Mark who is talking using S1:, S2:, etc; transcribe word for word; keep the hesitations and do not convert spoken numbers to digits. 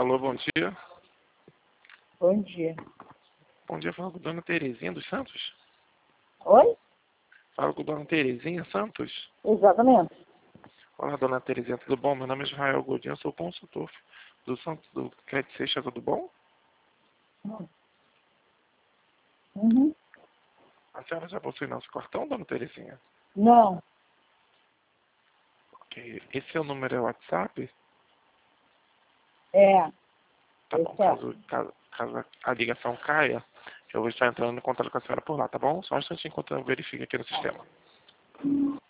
S1: Alô, bom dia.
S2: Bom dia.
S1: Bom dia, falo com a dona Terezinha dos Santos.
S2: Oi?
S1: Falo com a dona Terezinha Santos.
S2: Exatamente.
S1: Olá, dona Terezinha, tudo bom? Meu nome é Israel Godinho, eu sou consultor do Santos do Crédito Seixas, tudo bom?
S2: Uhum.
S1: A senhora já possui nosso cartão, dona Terezinha?
S2: Não.
S1: Ok. Esse seu número é o WhatsApp?
S2: É.
S1: Tá bom,
S2: Exato.
S1: caso, caso, caso a ligação caia, eu vou estar entrando em contato com a senhora por lá, tá bom? Só um instantinho enquanto eu verifico aqui no sistema.